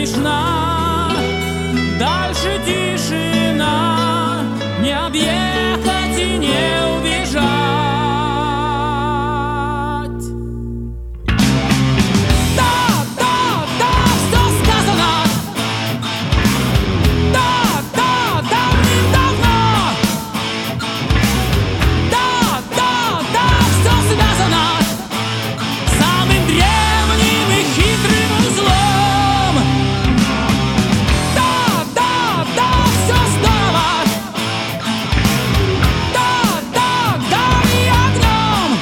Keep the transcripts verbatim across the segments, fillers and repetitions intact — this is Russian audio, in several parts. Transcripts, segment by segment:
слышно, дальше тишина, не объехать и не убежать. Да, да, да, все сказано. Да, да, давным-давно. Да, да, да, все связано самым древним и хитрым узлом. Да, да, да, все здорово. Да, да, гори огнем.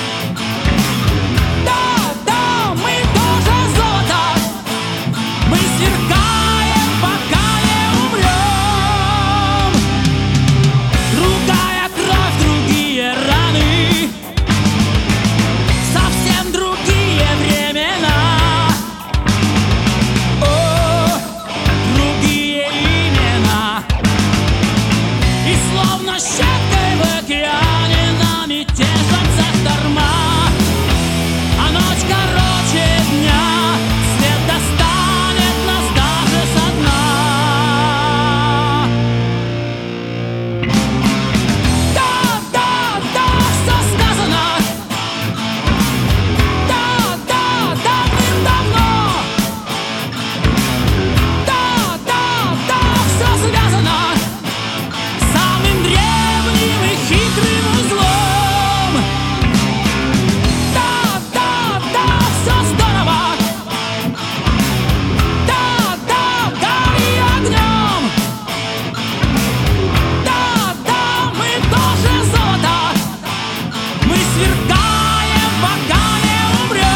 Да, да, мы тоже золото. Мы сверкаем, пока не умрем. Другая кровь, другие раны, совсем другие времена. О, другие имена. И словно щепкой в океане нами тешатся шторма. А ночь короче дня, свет достанет нас даже со дна. Да, да, да, все сказано. Да, да, давным-давно. Да, да, да, все связано самым древним и хитрым узлом. Да, да, да, все здорово. Да, да, гори огнем. Да, да, мы тоже золото. Мы сверкаем, пока не умрем.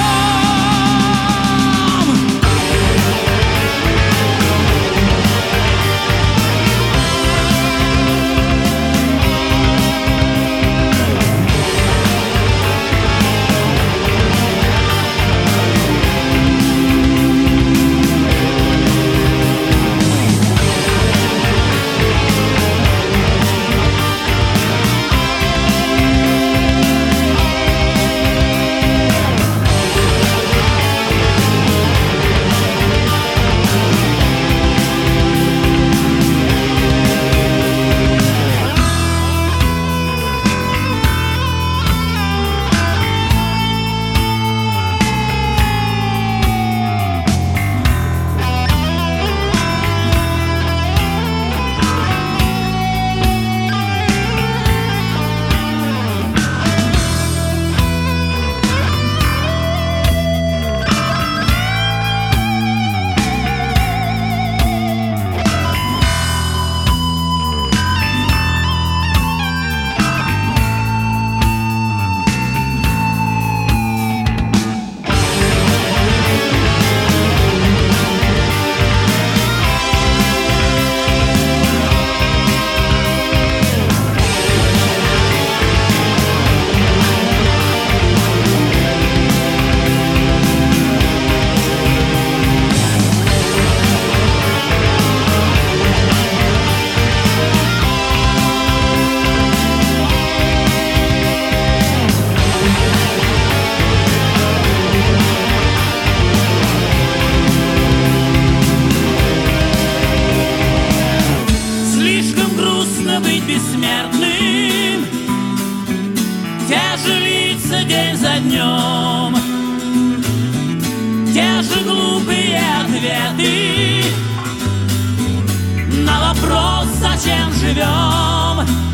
Слишком грустно быть бессмертным, те же лица день за днем, те же глупые ответы на вопрос, зачем живем.